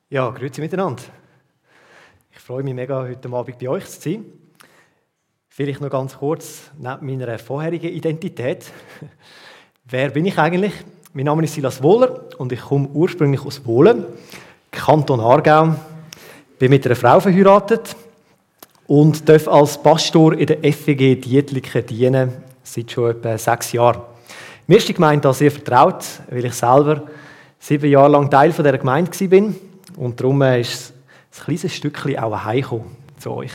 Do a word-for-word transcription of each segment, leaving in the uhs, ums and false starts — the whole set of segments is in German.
Ja, grüezi miteinander. Ich freue mich mega, heute Abend bei euch zu sein. Vielleicht noch ganz kurz neben meiner vorherigen Identität. Wer bin ich eigentlich? Mein Name ist Silas Wohler und ich komme ursprünglich aus Wohlen, Kanton Aargau. Bin mit einer Frau verheiratet und darf als Pastor in der F E G Dietliken dienen, seit schon etwa sechs Jahren. Mir ist die Gemeinde sehr vertraut, weil ich selber sieben Jahre lang Teil dieser Gemeinde war. Und darum ist ein kleines Stückchen auch heimgekommen zu euch.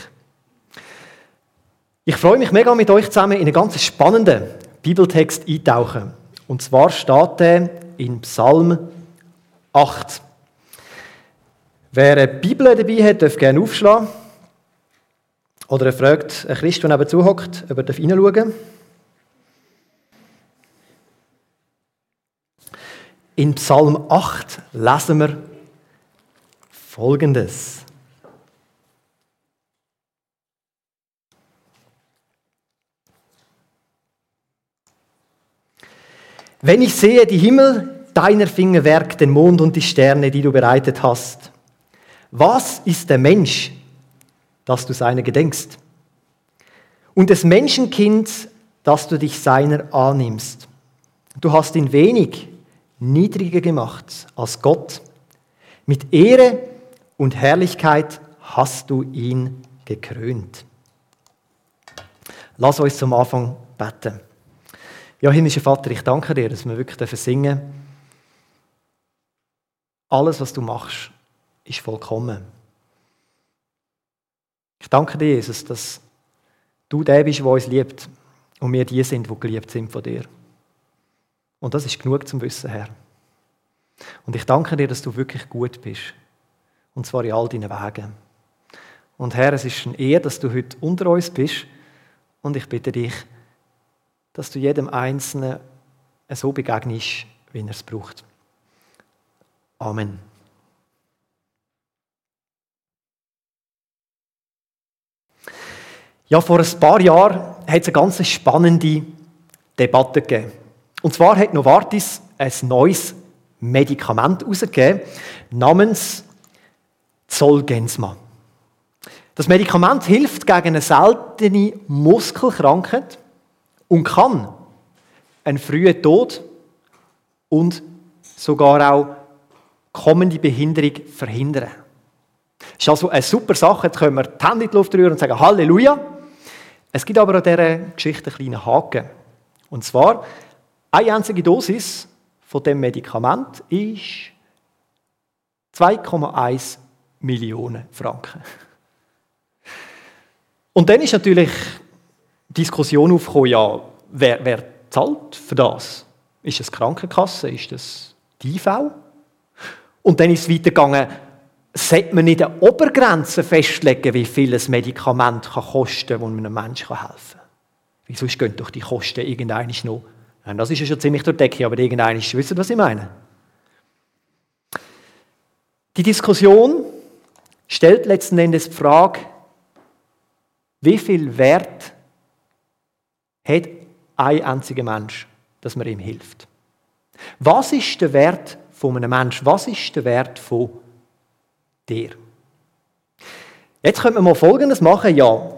Ich freue mich mega, mit euch zusammen in einen ganz spannenden Bibeltext eintauchen. Und zwar steht er in Psalm acht. Wer eine Bibel dabei hat, darf gerne aufschlagen. Oder er fragt einen Christ, der nebenzu hockt, ob er hineinschauen darf. In Psalm acht lesen wir Folgendes. Wenn ich sehe die Himmel, deiner Fingerwerk, den Mond und die Sterne, die du bereitet hast, was ist der Mensch, dass du seiner gedenkst? Und des Menschenkind, dass du dich seiner annimmst. Du hast ihn wenig niedriger gemacht als Gott. Mit Ehre und Herrlichkeit hast du ihn gekrönt. Lass uns zum Anfang beten. Ja, himmlischer Vater, ich danke dir, dass wir wirklich singen dürfen. Alles, was du machst, ist vollkommen. Ich danke dir, Jesus, dass du der bist, der uns liebt und wir die sind, die geliebt sind von dir. Und das ist genug zum Wissen, Herr. Und ich danke dir, dass du wirklich gut bist. Und zwar in all deinen Wegen. Und Herr, es ist eine Ehre, dass du heute unter uns bist. Und ich bitte dich, dass du jedem Einzelnen so begegnest, wie er es braucht. Amen. Ja, vor ein paar Jahren hat es eine ganz spannende Debatte gegeben. Und zwar hat Novartis ein neues Medikament herausgegeben, namens Zolgensma. Das Medikament hilft gegen eine seltene Muskelkrankheit und kann einen frühen Tod und sogar auch kommende Behinderung verhindern. Das ist also eine super Sache. Jetzt können wir die Hände in die Luft rühren und sagen Halleluja. Es gibt aber an dieser Geschichte einen kleinen Haken. Und zwar, eine einzige Dosis von dem Medikament ist zwei Komma eins Millionen Franken. Und dann ist natürlich die Diskussion aufgekommen, ja, wer, wer zahlt für das? Ist es die Krankenkasse? Ist das die I V? Und dann ist es weitergegangen, sollte man nicht eine Obergrenze festlegen, wie viel ein Medikament kann kosten kann, das einem Menschen helfen kann? Weil sonst gehen doch die Kosten irgendwann noch. Ja, das ist ja schon ziemlich durch die Decke, aber irgendwann wisst ihr, was ich meine. Die Diskussion stellt letzten Endes die Frage, wie viel Wert hat ein einziger Mensch, dass man ihm hilft? Was ist der Wert von einem Menschen? Was ist der Wert von dir? Jetzt könnte man mal Folgendes machen. Ja,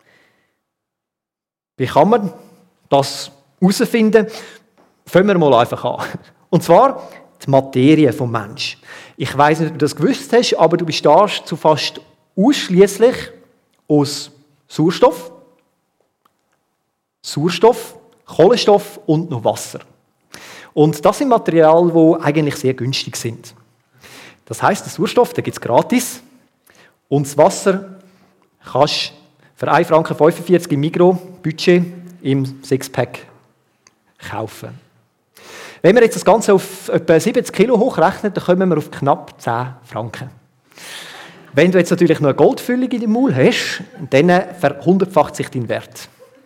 wie kann man das herausfinden? Fangen wir mal einfach an. Und zwar die Materie des Menschen. Ich weiss nicht, ob du das gewusst hast, aber du bestehst zu fast ausschließlich aus Sauerstoff, Sauerstoff, Kohlenstoff und noch Wasser. Und das sind Materialien, die eigentlich sehr günstig sind. Das heisst, den Sauerstoff gibt es gratis und das Wasser kannst du für ein Franken fünfundvierzig im Migros-Budget im Sixpack kaufen. Wenn wir jetzt das Ganze auf etwa siebzig Kilo hochrechnen, dann kommen wir auf knapp zehn Franken. Wenn du jetzt natürlich noch eine Goldfüllung in deinem Maul hast, dann verhundertfacht sich dein Wert.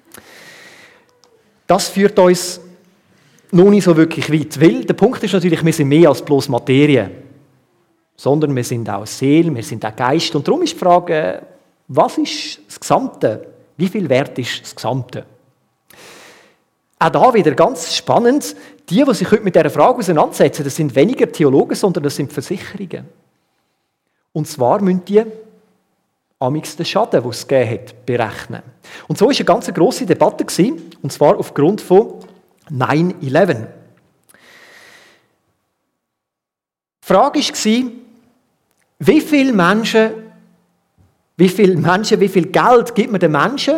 Das führt uns noch nicht so wirklich weit, weil der Punkt ist natürlich, wir sind mehr als bloß Materie, sondern wir sind auch Seele, wir sind auch Geist. Und darum ist die Frage, was ist das Gesamte? Wie viel Wert ist das Gesamte? Auch da wieder ganz spannend, die, die sich heute mit dieser Frage auseinandersetzen, das sind weniger Theologen, sondern das sind Versicherungen. Und zwar müssen die amix den Schaden, den es gegeben hat, berechnen. Und so war eine ganz grosse Debatte, und zwar aufgrund von neun elf. Die Frage war, wie viele Menschen, wie viele Menschen, wie viel Geld gibt man den Menschen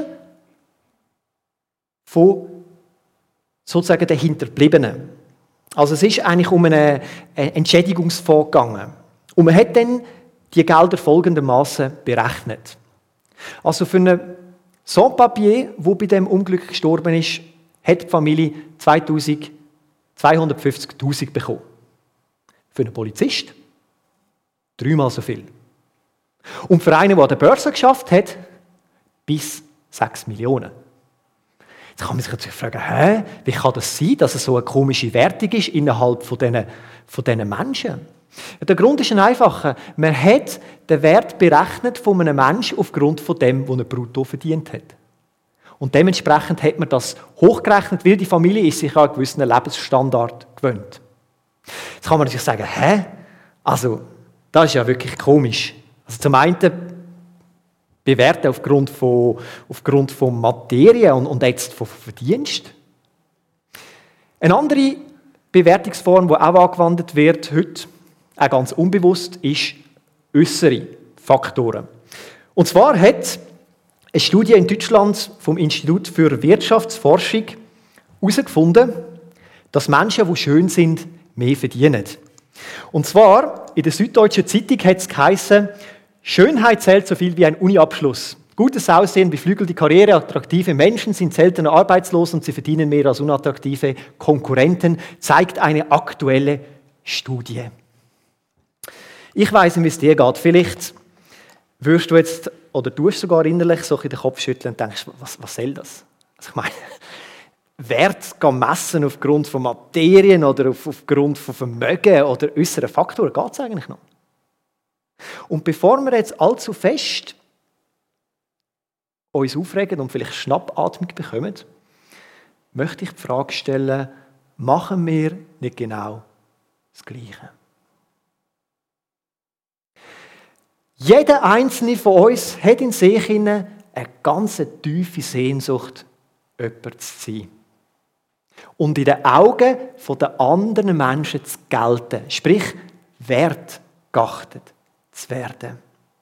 von sozusagen den Hinterbliebenen? Also es ist eigentlich um einen Entschädigungsfonds gegangen. Und man hat dann die Gelder folgendermaßen berechnet. Also für einen Sans-Papier, der bei diesem Unglück gestorben ist, hat die Familie zweihundertfünfzigtausend bekommen. Für einen Polizist dreimal so viel. Und für einen, der an der Börse geschafft hat, bis sechs Millionen. Jetzt kann man sich natürlich fragen, hä, wie kann das sein, dass es so eine komische Wertung ist innerhalb von diesen, von diesen Menschen? Der Grund ist ein einfacher. Man hat den Wert berechnet von einem Menschen aufgrund von dem, was er brutto verdient hat. Und dementsprechend hat man das hochgerechnet, weil die Familie ist sich an einen gewissen Lebensstandard gewöhnt. Jetzt kann man natürlich sagen, hä? Also, das ist ja wirklich komisch. Also zum einen bewerten aufgrund von, aufgrund von Materie und, und jetzt von Verdienst. Eine andere Bewertungsform, die auch angewandt wird heute, auch ganz unbewusst, ist äußere Faktoren. Und zwar hat eine Studie in Deutschland vom Institut für Wirtschaftsforschung herausgefunden, dass Menschen, die schön sind, mehr verdienen. Und zwar in der Süddeutschen Zeitung hat es geheißen, Schönheit zählt so viel wie ein Uniabschluss. Gutes Aussehen, beflügelte Karriere, attraktive Menschen sind seltener arbeitslos und sie verdienen mehr als unattraktive Konkurrenten, zeigt eine aktuelle Studie. Ich weiss nicht, wie es dir geht. Vielleicht wirst du jetzt, oder tust sogar innerlich so in den Kopf schütteln und denkst, was, was soll das? Also ich meine, Wert messen aufgrund von Materien oder auf, aufgrund von Vermögen oder äußeren Faktoren, geht es eigentlich noch? Und bevor wir jetzt allzu fest uns aufregen und vielleicht Schnappatmung bekommen, möchte ich die Frage stellen, machen wir nicht genau das Gleiche? Jeder einzelne von uns hat in sich eine ganz tiefe Sehnsucht, jemand zu sein. Und in den Augen der anderen Menschen zu gelten, sprich wertgeachtet zu werden.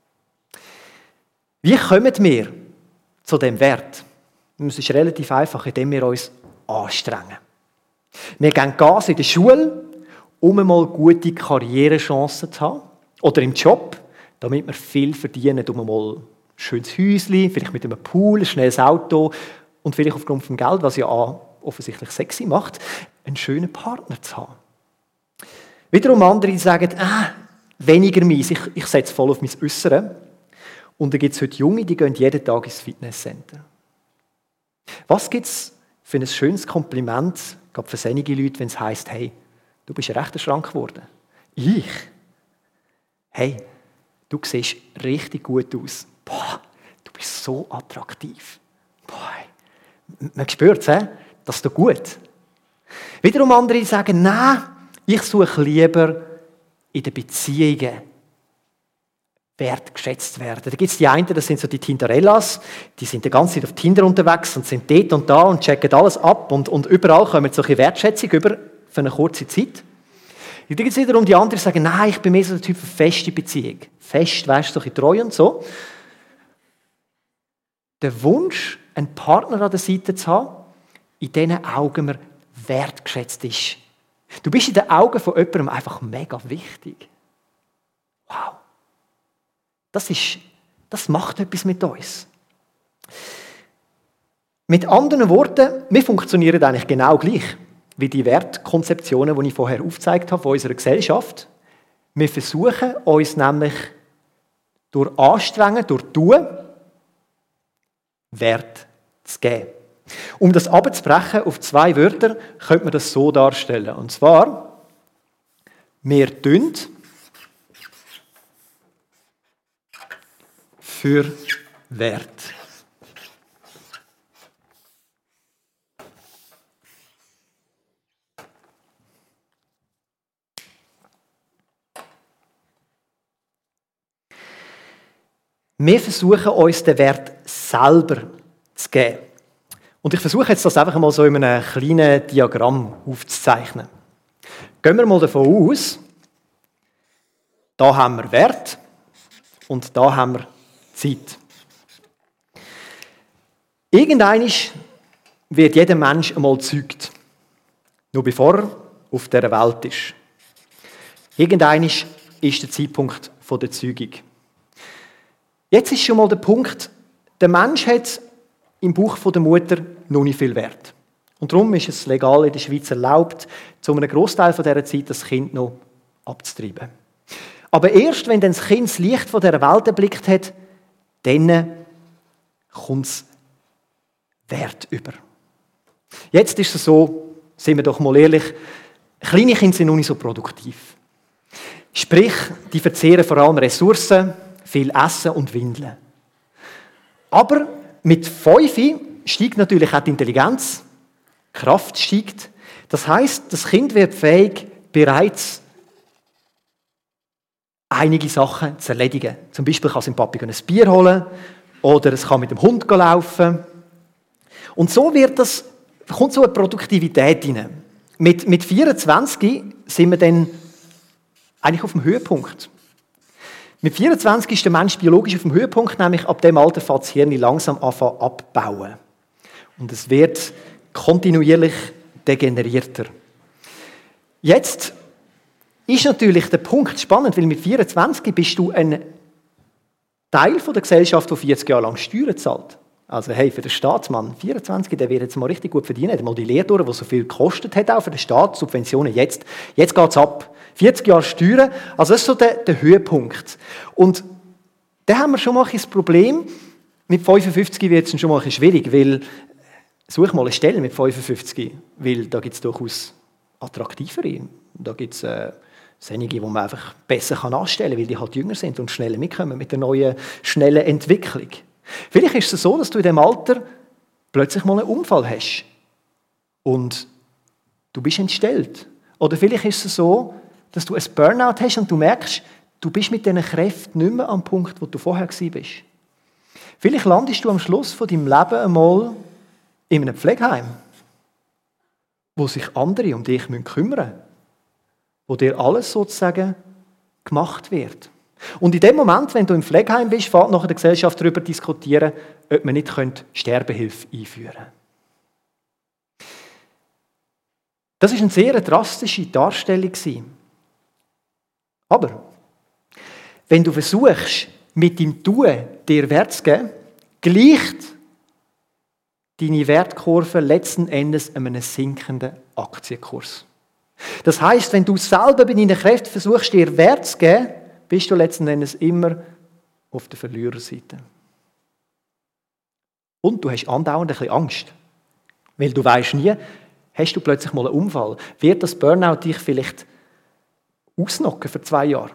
Wie kommen wir zu dem Wert? Es ist relativ einfach, indem wir uns anstrengen. Wir geben Gas in der Schule, um einmal gute Karrierechancen zu haben. Oder im Job, damit wir viel verdienen, um einmal ein schönes Häuschen, vielleicht mit einem Pool, ein schnelles Auto und vielleicht aufgrund vom Geld, was ja offensichtlich sexy macht, einen schönen Partner zu haben. Wiederum andere, die sagen, ah, weniger meins, ich, ich setze voll auf mein Äußere. Und da gibt es heute Junge, die gehen jeden Tag ins Fitnesscenter. Was gibt es für ein schönes Kompliment, gerade für solche Leute, wenn es heisst, hey, du bist ein rechter Schrank geworden. Ich? Hey, du siehst richtig gut aus. Boah, du bist so attraktiv. Boah, man spürt es, das ist doch gut. Wiederum andere sagen, nein, ich suche lieber in den Beziehungen wertgeschätzt werden. Da gibt es die einen, das sind so die Tinderellas, die sind die ganze Zeit auf Tinder unterwegs und sind dort und da und checken alles ab und, und überall kommen solche Wertschätzung über für eine kurze Zeit. Da gibt es wiederum die anderen, die sagen, nein, ich bin mehr so der Typ für feste Beziehung. Fest, weißt du, so treu und so. Der Wunsch, einen Partner an der Seite zu haben, in diesen Augen man wertgeschätzt ist. Du bist in den Augen von jemandem einfach mega wichtig. Wow. Das, ist, das macht etwas mit uns. Mit anderen Worten, wir funktionieren eigentlich genau gleich wie die Wertkonzeptionen, die ich vorher aufgezeigt habe von unserer Gesellschaft. Wir versuchen uns nämlich durch Anstrengen, durch Tun, Wert zu geben. Um das abzubrechen auf zwei Wörter, könnte man das so darstellen. Und zwar, wir tun für Wert. Wir versuchen uns den Wert selber zu geben. Und ich versuche jetzt das einfach mal so in einem kleinen Diagramm aufzuzeichnen. Gehen wir mal davon aus, da haben wir Wert und da haben wir Zeit. Irgendwann wird jeder Mensch einmal gezeugt, nur bevor er auf dieser Welt ist. Irgendwann ist der Zeitpunkt der Zeugung. Jetzt ist schon mal der Punkt, der Mensch hat im Bauch der Mutter noch nicht viel Wert. Und darum ist es legal in der Schweiz erlaubt, zu einem Grossteil dieser Zeit das Kind noch abzutreiben. Aber erst, wenn dann das Kind das Licht von dieser Welt erblickt hat, dann kommt es Wert über. Jetzt ist es so, sind wir doch mal ehrlich, kleine Kinder sind noch nicht so produktiv. Sprich, die verzehren vor allem Ressourcen, viel Essen und Windeln. Aber mit fünf steigt natürlich auch die Intelligenz, die Kraft steigt. Das heisst, das Kind wird fähig, bereits einige Sachen zu erledigen. Zum Beispiel kann es dem Papi ein Bier holen oder es kann mit dem Hund laufen. Und so wird das, kommt so eine Produktivität rein. Mit, mit vierundzwanzig sind wir dann eigentlich auf dem Höhepunkt. Mit vierundzwanzig ist der Mensch biologisch auf dem Höhepunkt, nämlich ab dem Alter fängt das Hirn langsam anfangen abbauen. Und es wird kontinuierlich degenerierter. Jetzt ist natürlich der Punkt spannend, weil mit vierundzwanzig bist du ein Teil der Gesellschaft, der vierzig Jahre lang Steuern zahlt. Also hey, für den Staatsmann, vierundzwanzig, der wird jetzt mal richtig gut verdienen. Mal die Lehre, die so viel gekostet hat, auch für den Staat, Subventionen jetzt. Jetzt geht es ab. vierzig Jahre Steuern, also das ist so der, der Höhepunkt. Und da haben wir schon mal ein Problem. Mit fünfundfünfzig wird es schon mal ein bisschen schwierig, weil, such mal eine Stelle mit fünfundfünfzig, weil da gibt es durchaus attraktivere. Da gibt es äh, solche, die man einfach besser kann anstellen kann, weil die halt jünger sind und schneller mitkommen mit der neuen, schnellen Entwicklung. Vielleicht ist es so, dass du in diesem Alter plötzlich mal einen Unfall hast und du bist entstellt. Oder vielleicht ist es so, dass du ein Burnout hast und du merkst, du bist mit diesen Kräften nicht mehr am Punkt, wo du vorher warst. Vielleicht landest du am Schluss von deinem Leben einmal in einem Pflegeheim, wo sich andere um dich kümmern müssen, wo dir alles sozusagen gemacht wird. Und in dem Moment, wenn du im Pflegeheim bist, fährt nachher die Gesellschaft darüber diskutieren, ob man nicht Sterbehilfe einführen könnte. Das war eine sehr drastische Darstellung. Aber wenn du versuchst, mit dem Tun dir Wert zu geben, gleicht deine Wertkurve letzten Endes einem sinkenden Aktienkurs. Das heisst, wenn du selber bei deinen Kräften versuchst, dir Wert zu geben, bist du letzten Endes immer auf der Verliererseite. Und du hast andauernd ein bisschen Angst. Weil du weisst nie, hast du plötzlich mal einen Unfall? Wird das Burnout dich vielleicht ausnocken für zwei Jahre?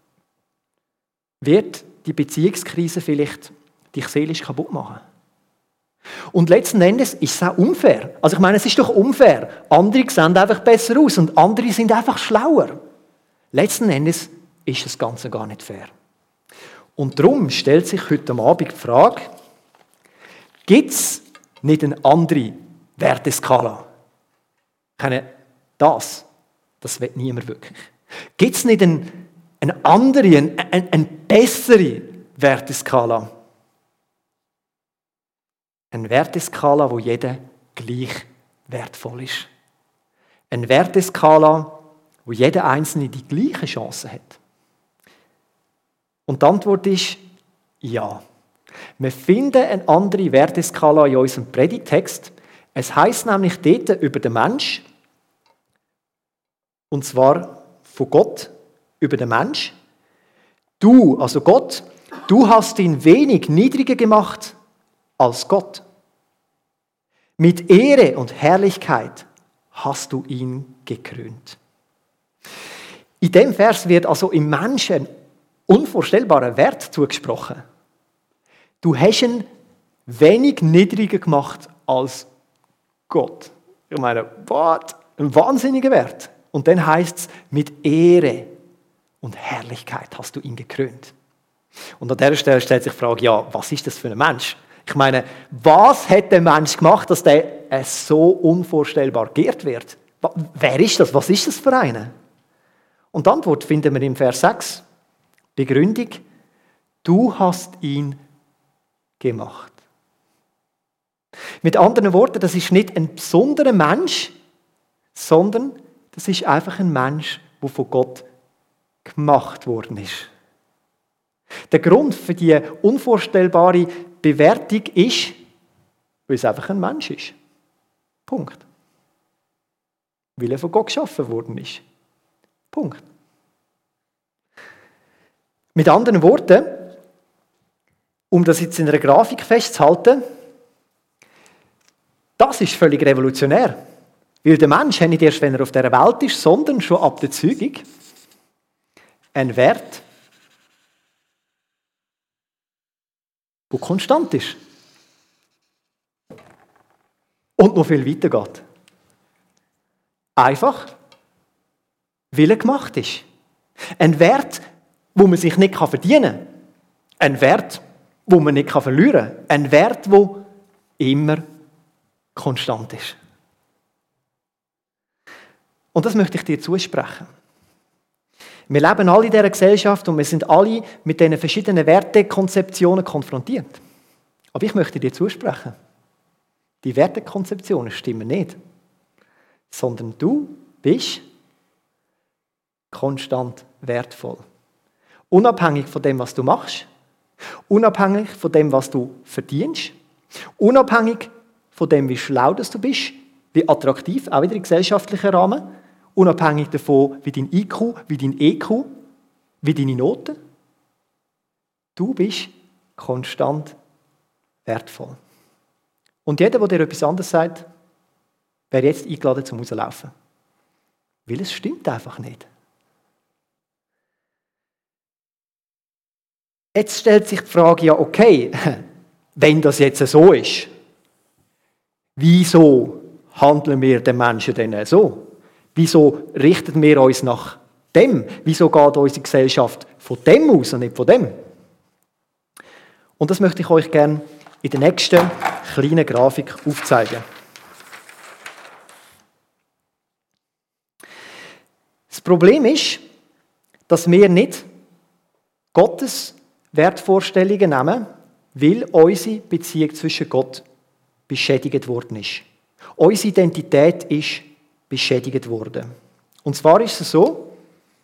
Wird die Beziehungskrise vielleicht dich seelisch kaputt machen? Und letzten Endes ist es auch unfair. Also ich meine, es ist doch unfair. Andere sehen einfach besser aus und andere sind einfach schlauer. Letzten Endes ist das Ganze gar nicht fair. Und darum stellt sich heute Abend die Frage, gibt es nicht eine andere Werteskala? Ich meine, das, das will niemand wirklich. Gibt es nicht eine, eine andere, eine, eine bessere Werteskala? Eine Werteskala, wo jeder gleich wertvoll ist. Eine Werteskala, wo jeder Einzelne die gleiche Chance hat. Und die Antwort ist ja. Wir finden eine andere Werteskala in unserem Predigtext. Es heisst nämlich dort über den Mensch, und zwar von Gott über den Mensch. Du, also Gott, du hast ihn wenig niedriger gemacht als Gott. Mit Ehre und Herrlichkeit hast du ihn gekrönt. In dem Vers wird also im Menschen unvorstellbarer Wert zugesprochen. Du hast ihn wenig niedriger gemacht als Gott. Ich meine, what? Ein wahnsinniger Wert. Und dann heißt es, mit Ehre und Herrlichkeit hast du ihn gekrönt. Und an dieser Stelle stellt sich die Frage, ja, was ist das für ein Mensch? Ich meine, was hat der Mensch gemacht, dass der äh, so unvorstellbar geehrt wird? Wer ist das? Was ist das für einer? Und die Antwort finden wir im Vers sechs. Begründung, du hast ihn gemacht. Mit anderen Worten, das ist nicht ein besonderer Mensch, sondern das ist einfach ein Mensch, der von Gott gemacht worden ist. Der Grund für die unvorstellbare Bewertung ist, weil es einfach ein Mensch ist. Punkt. Weil er von Gott geschaffen worden ist. Punkt. Mit anderen Worten, um das jetzt in einer Grafik festzuhalten, das ist völlig revolutionär. Weil der Mensch hat nicht erst, wenn er auf dieser Welt ist, sondern schon ab der Zeugung einen Wert, der konstant ist. Und noch viel weiter geht. Einfach, weil er gemacht ist. Ein Wert, wo man sich nicht verdienen kann. Ein Wert, wo man nicht verlieren kann. Ein Wert, der immer konstant ist. Und das möchte ich dir zusprechen. Wir leben alle in dieser Gesellschaft und wir sind alle mit diesen verschiedenen Wertekonzeptionen konfrontiert. Aber ich möchte dir zusprechen, die Wertekonzeptionen stimmen nicht, sondern du bist konstant wertvoll. Unabhängig von dem, was du machst, unabhängig von dem, was du verdienst, unabhängig von dem, wie schlau du bist, wie attraktiv, auch wieder im gesellschaftlichen Rahmen, unabhängig davon, wie dein I Q, wie dein E Q, wie deine Noten. Du bist konstant wertvoll. Und jeder, der dir etwas anderes sagt, wäre jetzt eingeladen zum Rauslaufen. Weil es stimmt einfach nicht. Jetzt stellt sich die Frage, ja okay, wenn das jetzt so ist, wieso handeln wir den Menschen denn so? Wieso richten wir uns nach dem? Wieso geht unsere Gesellschaft von dem aus und nicht von dem? Und das möchte ich euch gerne in der nächsten kleinen Grafik aufzeigen. Das Problem ist, dass wir nicht Gottes Wertvorstellungen nehmen, weil unsere Beziehung zwischen Gott beschädigt worden ist. Unsere Identität ist beschädigt worden. Und zwar ist es so,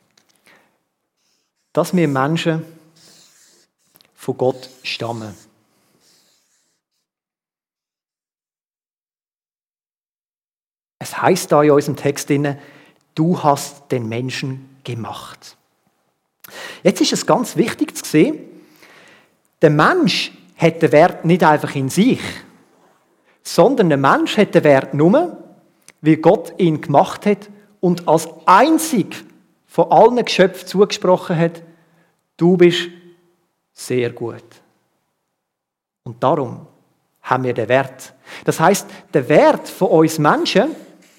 dass wir Menschen von Gott stammen. Es heißt da in unserem Text drin, du hast den Menschen gemacht. Jetzt ist es ganz wichtig zu sehen, der Mensch hat den Wert nicht einfach in sich, sondern der Mensch hat den Wert nur, wie Gott ihn gemacht hat und als einzig von allen Geschöpfen zugesprochen hat, du bist sehr gut. Und darum haben wir den Wert. Das heißt, der Wert von uns Menschen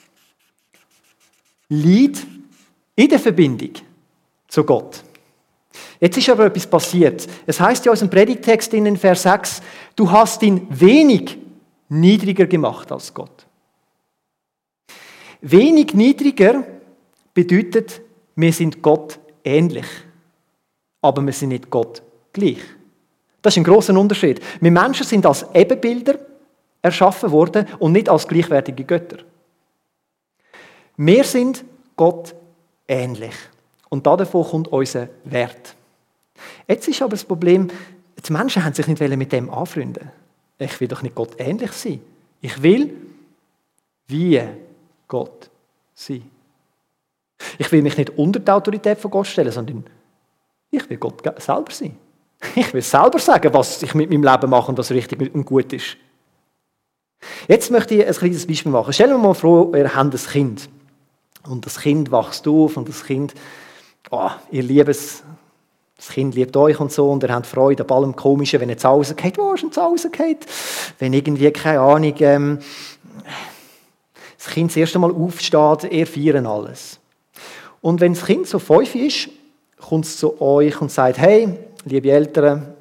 liegt in der Verbindung zu Gott. Jetzt ist aber etwas passiert. Es heißt ja aus dem Predigtext in Vers sechs, du hast ihn wenig niedriger gemacht als Gott. Wenig niedriger bedeutet, wir sind Gott ähnlich, aber wir sind nicht Gott gleich. Das ist ein grosser Unterschied. Wir Menschen sind als Ebenbilder erschaffen worden und nicht als gleichwertige Götter. Wir sind Gott ähnlich und davon kommt unser Wert. Jetzt ist aber das Problem, die Menschen haben sich nicht mit dem anfreunden. Ich will doch nicht Gott ähnlich sein. Ich will wie Gott sein. Ich will mich nicht unter die Autorität von Gott stellen, sondern ich will Gott selber sein. Ich will selber sagen, was ich mit meinem Leben mache und was richtig und gut ist. Jetzt möchte ich ein kleines Beispiel machen. Stellen wir mal vor, ihr habt ein Kind. Und das Kind wächst auf und das Kind, oh, ihr liebt es, das Kind liebt euch und so und ihr habt Freude an allem Komischen, wenn ihr zu Hause geht. Wo ist denn zu Hause geht? Wenn irgendwie, keine Ahnung, ähm, das Kind das erste Mal aufsteht, ihr feiern alles. Und wenn das Kind so fünf ist, kommt es zu euch und sagt, hey, liebe Eltern,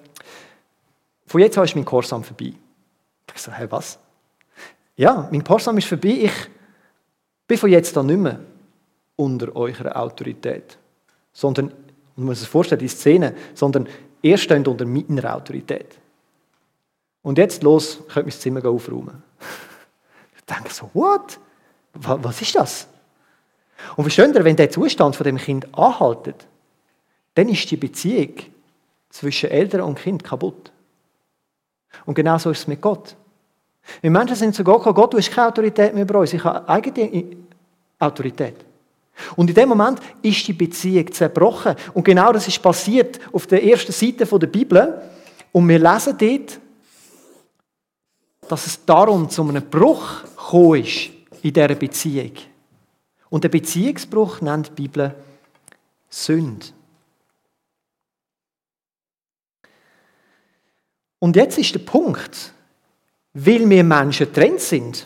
von jetzt an ist mein Gehorsam vorbei. Ich so, hey, was? Ja, mein Gehorsam ist vorbei, ich bin von jetzt an nicht mehr unter eurer Autorität. Sondern, man muss sich vorstellen, die Szene, sondern ihr steht unter meiner Autorität. Und jetzt los, könnt ihr mein Zimmer aufräumen. Ich denke so, what? Was ist das? Und versteht ihr, wenn der Zustand von dem Kind anhaltet, dann ist die Beziehung zwischen Eltern und Kind kaputt. Und genau so ist es mit Gott. Wir Menschen sind zu Gott gekommen, Gott, du hast keine Autorität mehr über uns, ich habe eigene Autorität. Und in dem Moment ist die Beziehung zerbrochen. Und genau das ist passiert auf der ersten Seite der Bibel. Und wir lesen dort, dass es darum zu einem Bruch gekommen ist in dieser Beziehung. Und den Beziehungsbruch nennt die Bibel Sünde. Und jetzt ist der Punkt, weil wir Menschen getrennt sind,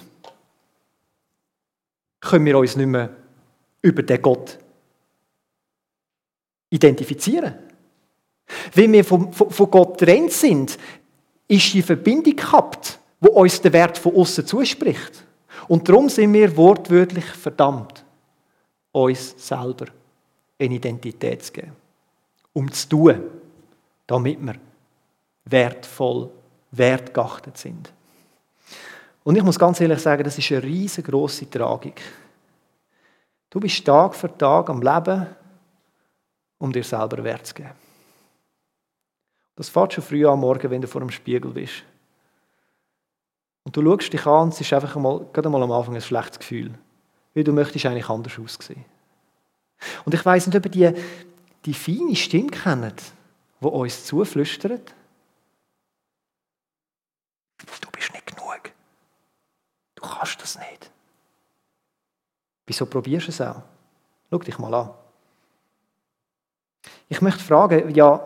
können wir uns nicht mehr über den Gott identifizieren. Weil wir von, von, von Gott getrennt sind, ist die Verbindung gehabt, die uns den Wert von außen zuspricht. Und darum sind wir wortwörtlich verdammt, uns selber eine Identität zu geben. Um zu tun, damit wir wertvoll, wertgeachtet sind. Und ich muss ganz ehrlich sagen, das ist eine riesengroße Tragik. Du bist Tag für Tag am Leben, um dir selber Wert zu geben. Das fängt schon früh am Morgen, wenn du vor dem Spiegel bist. Und du schaust dich an und es ist einfach mal, gerade mal am Anfang ein schlechtes Gefühl. Weil du möchtest eigentlich anders aussehen. Und ich weiss nicht, ob ihr die, die feine Stimme kennt, die uns zuflüstert. Du bist nicht genug. Du kannst das nicht. Wieso probierst du es auch? Schau dich mal an. Ich möchte fragen, ja,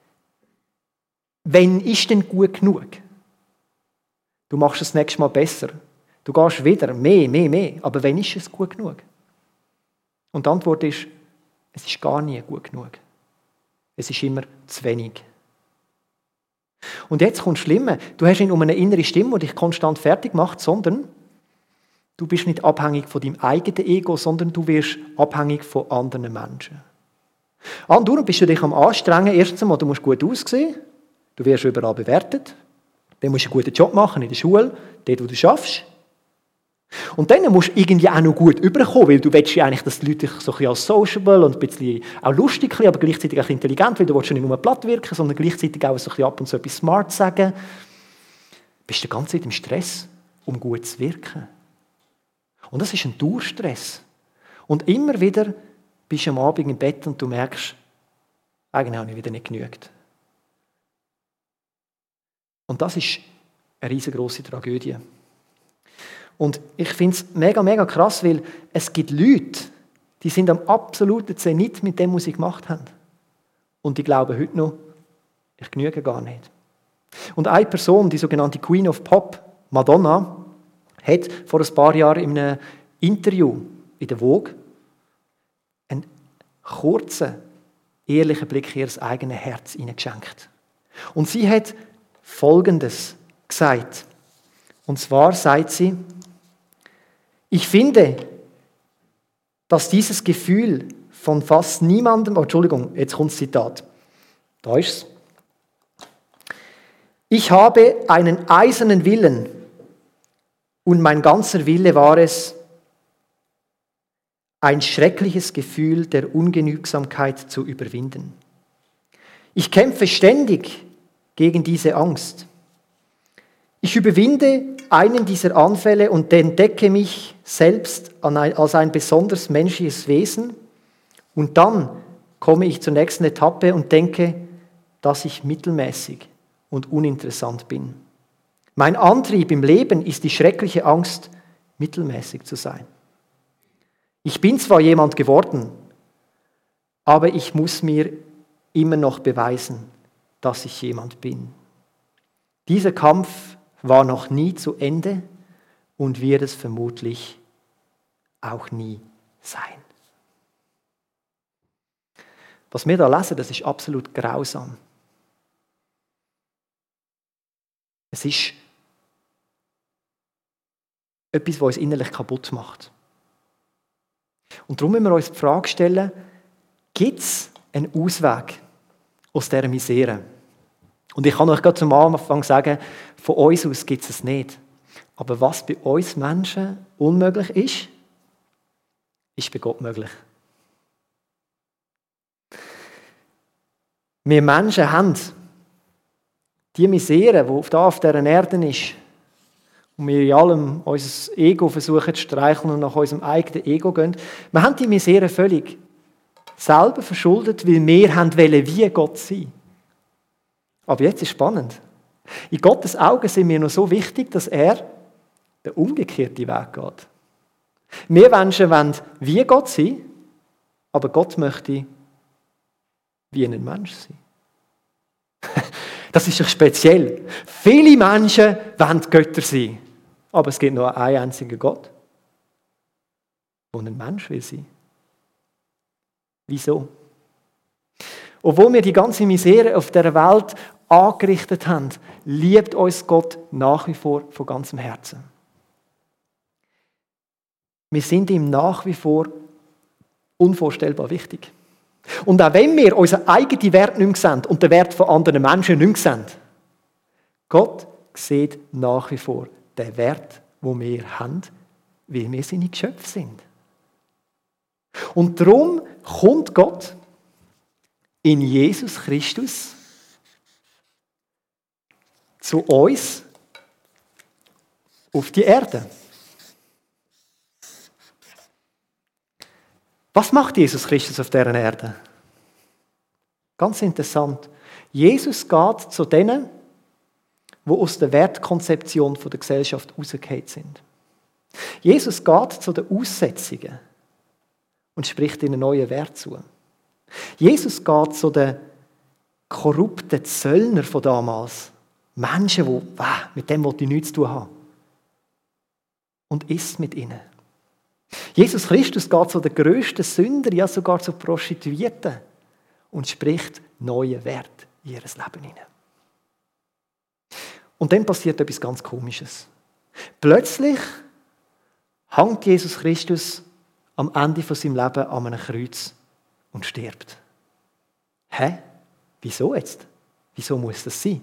wann ist denn gut genug? Du machst es das nächste Mal besser. Du gehst wieder mehr, mehr, mehr. Aber wann ist es gut genug? Und die Antwort ist, es ist gar nie gut genug. Es ist immer zu wenig. Und jetzt kommt das Schlimme. Du hast nicht um eine innere Stimme, die dich konstant fertig macht, sondern du bist nicht abhängig von deinem eigenen Ego, sondern du wirst abhängig von anderen Menschen. Andauernd bist du dich am Anstrengen. Erstens einmal, du musst gut aussehen. Du wirst überall bewertet. Dann musst du einen guten Job machen in der Schule, dort, wo du schaffst. Und dann musst du irgendwie auch noch gut überkommen, weil du willst ja eigentlich, dass die Leute dich so ein bisschen als sociable und ein bisschen auch lustig, aber gleichzeitig auch intelligent, weil du willst ja nicht nur platt wirken, sondern gleichzeitig auch so ein bisschen ab und zu etwas smart sagen. Du bist die ganze Zeit im Stress, um gut zu wirken. Und das ist ein Dauerstress. Und immer wieder bist du am Abend im Bett und du merkst, eigentlich habe ich wieder nicht genügt. Und das ist eine riesengroße Tragödie. Und ich finde es mega, mega krass, weil es gibt Leute, die sind am absoluten Zenit mit dem, was sie gemacht haben. Und die glauben heute noch, ich genüge gar nicht. Und eine Person, die sogenannte Queen of Pop, Madonna, hat vor ein paar Jahren in einem Interview in der Vogue einen kurzen, ehrlichen Blick in ihr eigenes Herz hineingeschenkt. Und sie hat Folgendes gesagt. Und zwar sagt sie, ich finde, dass dieses Gefühl von fast niemandem, oh, Entschuldigung, jetzt kommt das Zitat, da ist es. Ich habe einen eisernen Willen und mein ganzer Wille war es, ein schreckliches Gefühl der Ungenügsamkeit zu überwinden. Ich kämpfe ständig gegen diese Angst. Ich überwinde einen dieser Anfälle und entdecke mich selbst als ein besonders menschliches Wesen und dann komme ich zur nächsten Etappe und denke, dass ich mittelmäßig und uninteressant bin. Mein Antrieb im Leben ist die schreckliche Angst, mittelmäßig zu sein. Ich bin zwar jemand geworden, aber ich muss mir immer noch beweisen, dass ich jemand bin. Dieser Kampf war noch nie zu Ende und wird es vermutlich auch nie sein. Was wir da lesen, das ist absolut grausam. Es ist etwas, was uns innerlich kaputt macht. Und darum müssen wir uns die Frage stellen, gibt es einen Ausweg aus dieser Misere? Und ich kann euch gerade zum Anfang sagen, von uns aus gibt es es nicht. Aber was bei uns Menschen unmöglich ist, ist bei Gott möglich. Wir Menschen haben die Misere, die auf dieser Erde ist, und wir in allem unser Ego versuchen zu streicheln und nach unserem eigenen Ego gehen, wir haben die Misere völlig selber verschuldet, weil wir haben wollen, wie Gott sein. Aber jetzt ist spannend. In Gottes Augen sind wir noch so wichtig, dass er den umgekehrten Weg geht. Wir Menschen wollen wie Gott sein, aber Gott möchte wie ein Mensch sein. Das ist doch speziell. Viele Menschen wollen Götter sein, aber es gibt nur einen einzigen Gott, der ein Mensch will sein. Wieso? Obwohl wir die ganze Misere auf der Welt angerichtet haben, liebt uns Gott nach wie vor von ganzem Herzen. Wir sind ihm nach wie vor unvorstellbar wichtig. Und auch wenn wir unseren eigenen Wert nicht mehr sehen und den Wert von anderen Menschen nicht mehr sehen, Gott sieht nach wie vor den Wert, den wir haben, weil wir seine Geschöpfe sind. Und darum kommt Gott in Jesus Christus zu uns auf die Erde. Was macht Jesus Christus auf dieser Erde? Ganz interessant. Jesus geht zu denen, die aus der Wertkonzeption der Gesellschaft rausgefallen sind. Jesus geht zu den Aussätzigen und spricht ihnen einen neuen Wert zu. Jesus geht zu den korrupten Zöllnern von damals. Menschen, die mit dem nichts zu tun haben. Und isst mit ihnen. Jesus Christus geht zu den grössten Sündern, ja sogar zu Prostituierten und spricht neuen Wert in ihr Leben hinein. Und dann passiert etwas ganz Komisches. Plötzlich hängt Jesus Christus am Ende von seinem Leben an einem Kreuz und stirbt. Hä? Wieso jetzt? Wieso muss das sein?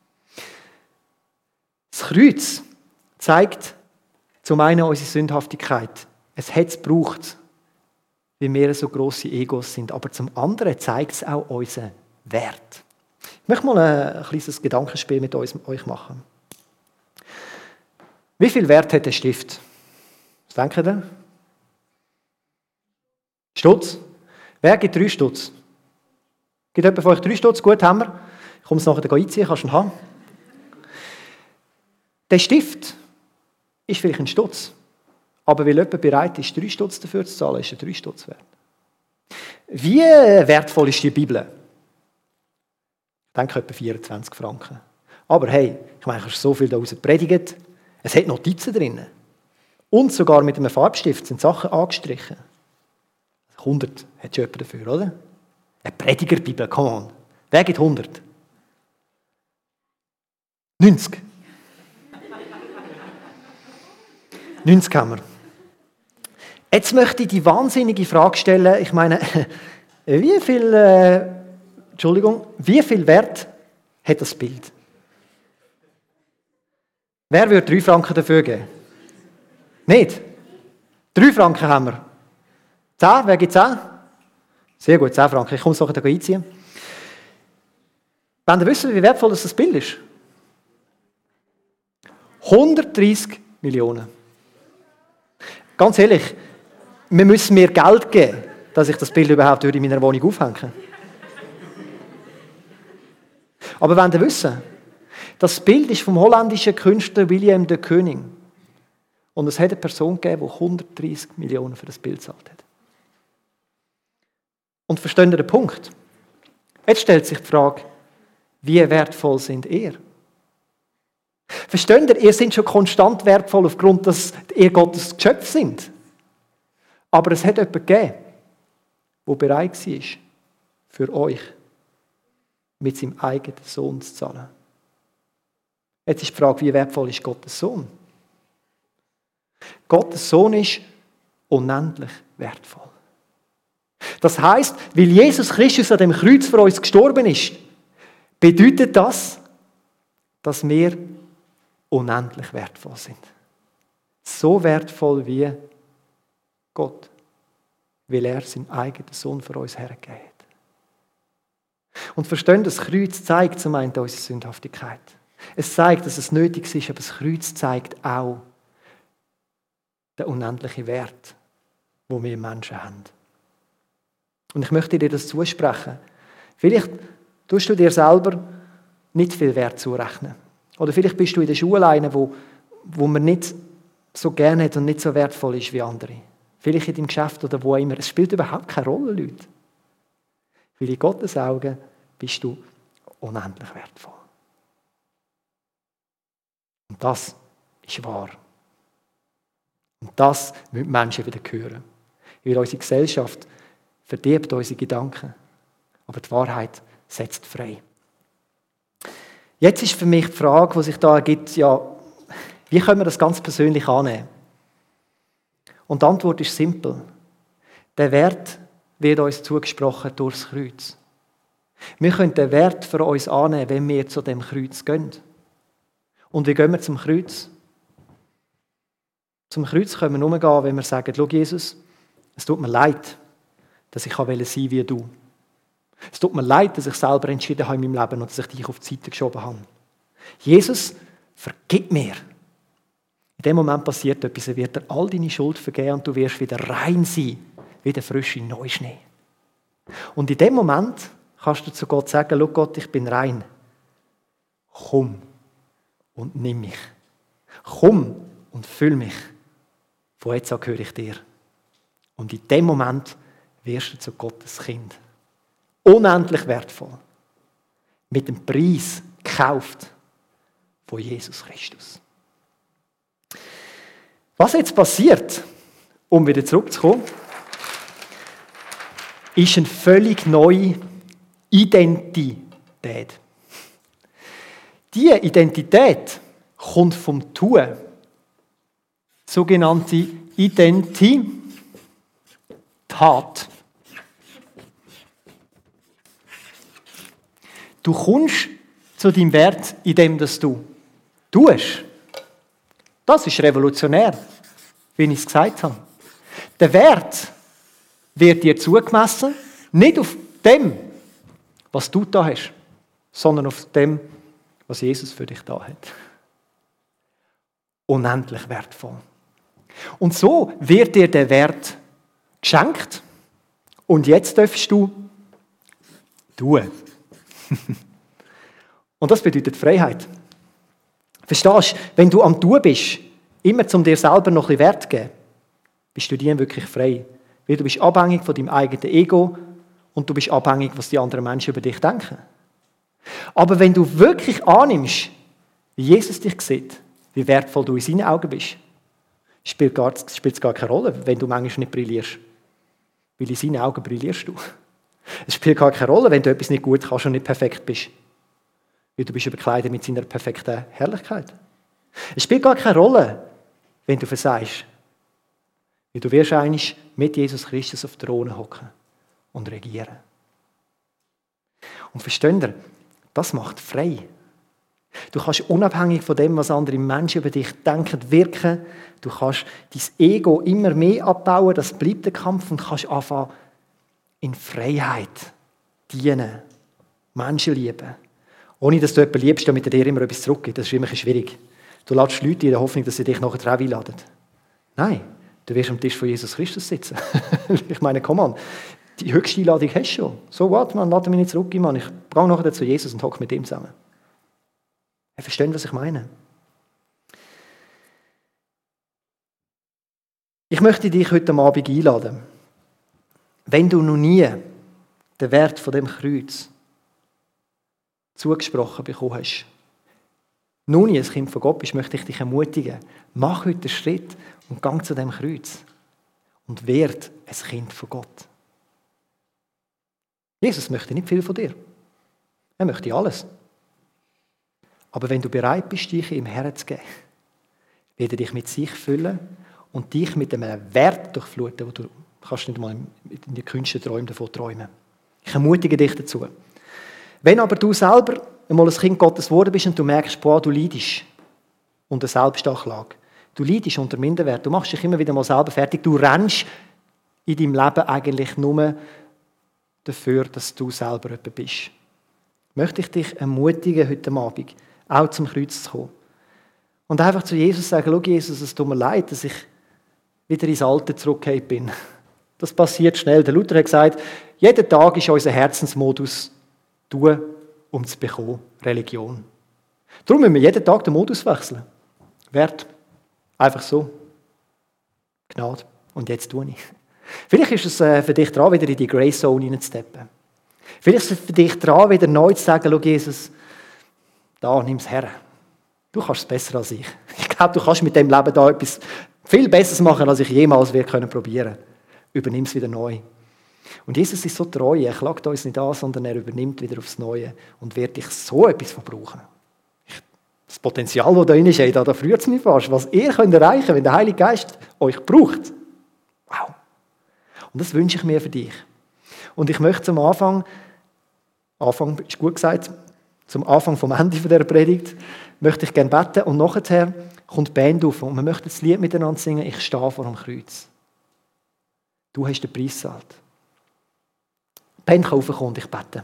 Das Kreuz zeigt zum einen unsere Sündhaftigkeit. Es hat es gebraucht, weil wir so grosse Egos sind. Aber zum anderen zeigt es auch unseren Wert. Ich möchte mal ein kleines Gedankenspiel mit euch machen. Wie viel Wert hat der Stift? Was denkt ihr? Stutz? Wer gibt drei Stutz? Gibt jemand von euch drei Stutz? Gut, haben wir. Ich komme es nachher einziehen, kannst du ihn haben. Der Stift ist vielleicht ein Stutz. Aber weil jemand bereit ist, drei Stutz dafür zu zahlen, ist er drei Stutz wert. Wie wertvoll ist die Bibel? Ich denke etwa vierundzwanzig Franken. Aber hey, ich meine, du hast so viel daraus predigt. Es hat Notizen drin. Und sogar mit einem Farbstift sind Sachen angestrichen. hundert hat schon jemand dafür, oder? Eine Predigerbibel, come on. Wer gibt hundert? neunzig. neunzig haben wir. Jetzt möchte ich die wahnsinnige Frage stellen, ich meine, wie viel, äh, Entschuldigung, wie viel Wert hat das Bild? Wer würde drei Franken dafür geben? Nicht? Drei Franken haben wir. Zehn? Wer gibt zehn? Sehr gut, zehn Franken. Ich komme es nachher einziehen. Wollt ihr wissen, wie wertvoll das Bild ist? hundertdreissig Millionen. Ganz ehrlich, wir müssen mir Geld geben, dass ich das Bild überhaupt in meiner Wohnung aufhängen kann. Aber wollt ihr wissen, das Bild ist vom holländischen Künstler William de Kooning. Und es hat eine Person gegeben, die hundertdreissig Millionen für das Bild gezahlt hat. Und versteht ihr den Punkt? Jetzt stellt sich die Frage, wie wertvoll sind ihr? Versteht ihr, ihr seid schon konstant wertvoll aufgrund, dass ihr Gottes Geschöpfe sind. Aber es hat jemanden gegeben, der bereit war, für euch mit seinem eigenen Sohn zu zahlen. Jetzt ist die Frage, wie wertvoll ist Gottes Sohn? Gottes Sohn ist unendlich wertvoll. Das heisst, weil Jesus Christus an dem Kreuz für uns gestorben ist, bedeutet das, dass wir unendlich wertvoll sind. So wertvoll wie Gott, weil er seinen eigenen Sohn für uns hergegeben hat. Und verstehen, das Kreuz zeigt zum einen unsere Sündhaftigkeit. Es zeigt, dass es nötig ist, aber das Kreuz zeigt auch den unendlichen Wert, den wir Menschen haben. Und ich möchte dir das zusprechen. Vielleicht tust du dir selber nicht viel Wert zurechnen. Oder vielleicht bist du in der Schule einer, wo, wo man nicht so gerne hat und nicht so wertvoll ist wie andere. Vielleicht in deinem Geschäft oder wo immer. Es spielt überhaupt keine Rolle, Leute. Weil in Gottes Augen bist du unendlich wertvoll. Und das ist wahr. Und das müssen Menschen wieder hören. Weil unsere Gesellschaft verdirbt unsere Gedanken. Aber die Wahrheit setzt frei. Jetzt ist für mich die Frage, die sich da ergibt, ja, wie können wir das ganz persönlich annehmen? Und die Antwort ist simpel. Der Wert wird uns zugesprochen durchs Kreuz. Wir können den Wert für uns annehmen, wenn wir zu dem Kreuz gehen. Und wie gehen wir zum Kreuz? Zum Kreuz können wir nur gehen, wenn wir sagen, schau Jesus, es tut mir leid, dass ich sein wollte wie du. Es tut mir leid, dass ich selber entschieden habe in meinem Leben und dass ich dich auf die Seite geschoben habe. Jesus, vergib mir. In dem Moment passiert etwas, er wird dir all deine Schuld vergeben und du wirst wieder rein sein, wie der frische Neuschnee. Und in dem Moment kannst du zu Gott sagen, schau Gott, ich bin rein. Komm und nimm mich. Komm und füll mich. Von jetzt an gehöre ich dir. Und in dem Moment wirst du zu Gottes Kind. Unendlich wertvoll. Mit dem Preis gekauft von Jesus Christus. Was jetzt passiert, um wieder zurückzukommen, ist eine völlig neue Identität. Diese Identität kommt vom Tun. Sogenannte Identität. Du kommst zu deinem Wert, indem du tust. Das ist revolutionär, wie ich es gesagt habe. Der Wert wird dir zugemessen, nicht auf dem, was du da hast, sondern auf dem, was Jesus für dich da hat. Unendlich wertvoll. Und so wird dir der Wert geschenkt und jetzt darfst du tun. Und das bedeutet Freiheit. Verstehst du, wenn du am Tun bist, immer zum dir selber noch ein bisschen Wert geben, bist du dir wirklich frei. Weil du bist abhängig von deinem eigenen Ego und du bist abhängig, was die anderen Menschen über dich denken. Aber wenn du wirklich annimmst, wie Jesus dich sieht, wie wertvoll du in seinen Augen bist, spielt es gar, gar keine Rolle, wenn du manchmal nicht brillierst. Weil in seinen Augen brillierst du. Es spielt gar keine Rolle, wenn du etwas nicht gut kannst und nicht perfekt bist. Weil du bist überkleidet mit seiner perfekten Herrlichkeit. Es spielt gar keine Rolle, wenn du versagst. Weil du wirst eigentlich mit Jesus Christus auf den Thron hocken und regieren. Und versteht ihr, das macht frei. Du kannst unabhängig von dem, was andere Menschen über dich denken, wirken. Du kannst dein Ego immer mehr abbauen, das bleibt der Kampf, und kannst anfangen, in Freiheit dienen, Menschen lieben. Ohne dass du jemanden liebst, damit er dir immer etwas zurückgibt. Das ist immer schwierig. Du lädst Leute in der Hoffnung, dass sie dich nachher auch einladen. Nein, du wirst am Tisch von Jesus Christus sitzen. Ich meine, komm an, die höchste Einladung hast du schon. So what, man, lade mich nicht zurück, Mann. Ich gehe nachher zu Jesus und hocke mit ihm zusammen. Ihr versteht, was ich meine? Ich möchte dich heute Abend einladen. Wenn du noch nie den Wert von dem Kreuz zugesprochen bekommen hast, noch nie ein Kind von Gott bist, möchte ich dich ermutigen, mach heute den Schritt und gang zu dem Kreuz und werd ein Kind von Gott. Jesus möchte nicht viel von dir. Er möchte alles. Aber wenn du bereit bist, dich ihm herzugeben, wird er dich mit sich füllen und dich mit einem Wert durchfluten, wo du kannst nicht mal in die kühnsten Träumen davon träumen. Ich ermutige dich dazu. Wenn aber du selber einmal ein Kind Gottes geworden bist und du merkst, boah, du leidest unter Selbstanklage, du leidest unter Minderwert, du machst dich immer wieder mal selber fertig, du rennst in deinem Leben eigentlich nur dafür, dass du selber jemand bist. Möchte ich dich ermutigen, heute Abend auch zum Kreuz zu kommen. Und einfach zu Jesus sagen, schau Jesus, es tut mir leid, dass ich wieder ins Alte zurückgekehrt bin. Das passiert schnell. Der Luther hat gesagt, jeden Tag ist unser Herzensmodus tun, um zu bekommen, Religion. Darum müssen wir jeden Tag den Modus wechseln. Wert. Einfach so. Gnade. Und jetzt tue ich. Vielleicht ist es für dich dran, wieder in die Grace Zone hineinzusteppen. Vielleicht ist es für dich dran, wieder neu zu sagen, schau Jesus, da, nimm es her. Du kannst es besser als ich. Ich glaube, du kannst mit dem Leben da etwas viel Besseres machen, als ich jemals wir können probieren. Übernimm es wieder neu. Und Jesus ist so treu, er klagt uns nicht an, sondern er übernimmt wieder aufs Neue und wird dich so etwas verbrauchen. Das Potenzial, das da drin steht, da freut es mich fast, was ihr könnt erreichen könnt, wenn der Heilige Geist euch braucht. Wow. Und das wünsche ich mir für dich. Und ich möchte zum Anfang, Anfang ist gut gesagt, zum Anfang vom Ende dieser Predigt, möchte ich gerne beten und nachher kommt die Band auf und wir möchten das Lied miteinander singen, ich stehe vor dem Kreuz. Du hast den Preis gezahlt. Die Band kann raufkommen und ich bete.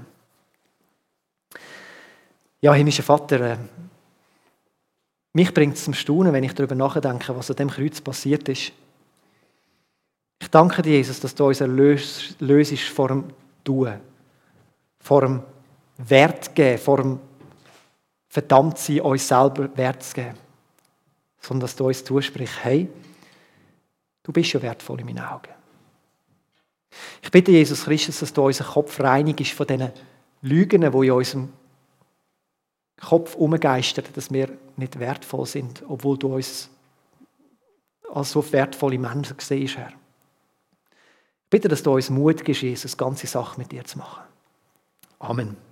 Ja, himmlischer Vater, äh, mich bringt es zum Staunen, wenn ich darüber nachdenke, was an dem Kreuz passiert ist. Ich danke dir, Jesus, dass du uns erlöst vor dem Tun, vor dem Wert geben, vor dem Verdammtsein, uns selber Wert zu geben. Sondern dass du uns zusprichst, hey, du bist schon wertvoll in meinen Augen. Ich bitte Jesus Christus, dass du unseren Kopf reinigst von diesen Lügen, die in unserem Kopf umgeistern, dass wir nicht wertvoll sind, obwohl du uns als so wertvolle Menschen siehst, Herr. Ich bitte, dass du uns Mut gibst, Jesus, ganze Sache mit dir zu machen. Amen.